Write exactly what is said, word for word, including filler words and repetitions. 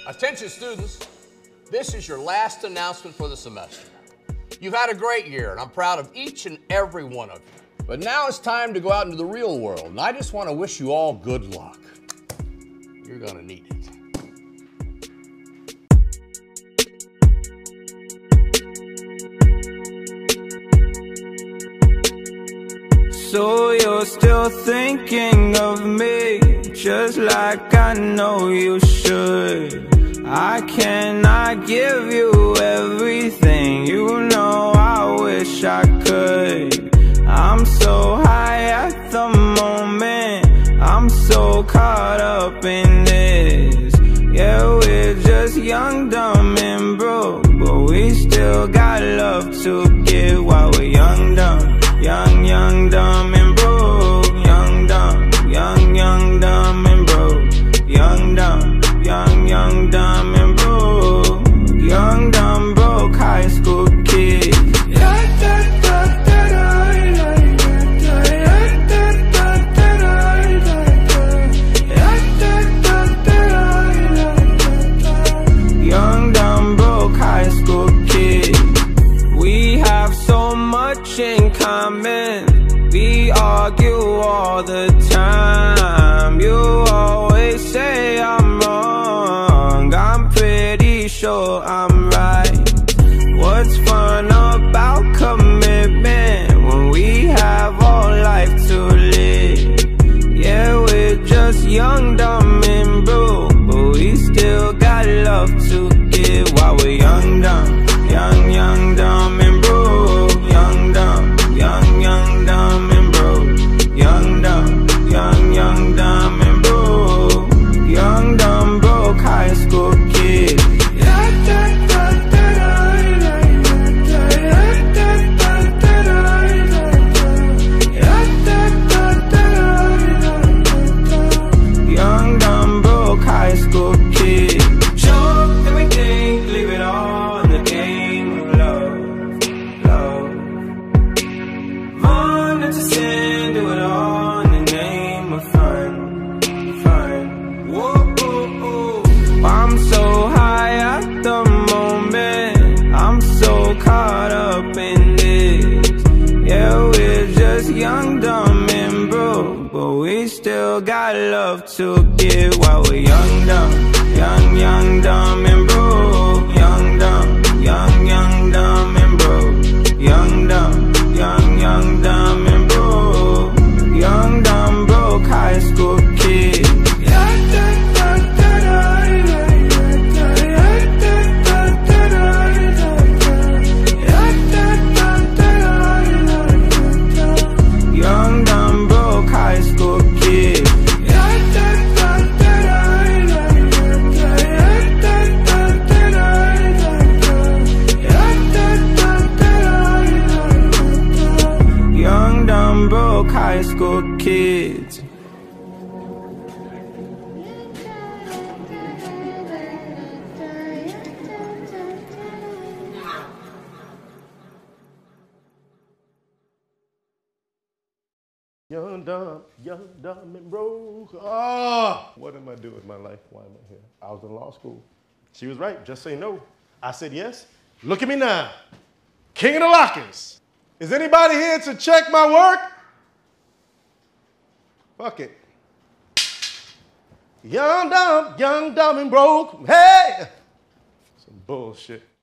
Attention students, this is your last announcement for the semester. You've had a great year, and I'm proud of each and every one of you. But now it's time to go out into the real world, and I just want to wish you all good luck. You're gonna need it. So you're still thinking of me, just like I know you should. I cannot give you everything, you know I wish I could. I'm so high at the moment, I'm so caught up in this. Yeah, we're just young, dumb, and broke, but we still got love to give while we're young, dumb. Young, young, dumb, and broke. Young, dumb, young, young, dumb, and broke. Young, dumb, young, young, dumb, and broke. Young, dumb, broke high school kids. Young, dumb, broke high school kids. We have so much in common. We argue all the time. You always say I'm wrong, I'm pretty sure I'm right. What's fun about commitment when we have all life to live? Yeah, we're just young, dumb, and broke, but we still got love to give while we're young, dumb. Young, young, dumb, and broke. Young, dumb, young, young, dumb, and broke. Young, dumb, young, young, dumb, and broke. Young, dumb, broke high school kids. Young, dumb, broke high school kids. Show everything, leave it all in the game of love, love. Run into sin, do it all in the name of fun, fun. Whoa, whoa, whoa. I'm so high at the moment, I'm so caught up in this. Yeah, we're just young, dumb, and broke, but we still got love to give while we're young, dumb. Young, young, dumb, and broke. Young, dumb, young, young, dumb, and broke. Young, dumb, young, young, dumb, and broke. Young, dumb, broke high school kids. Young, dumb, broke high school kids. Young, dumb, broke high school kids. Young, dumb, young, dumb, and broke. Ah, what am I doing with my life? Why am I here? I was in law school. She was right, just say no. I said yes. Look at me now. King of the lockers. Is anybody here to check my work? Fuck it. Young, dumb, young, dumb, and broke. Hey! Some bullshit.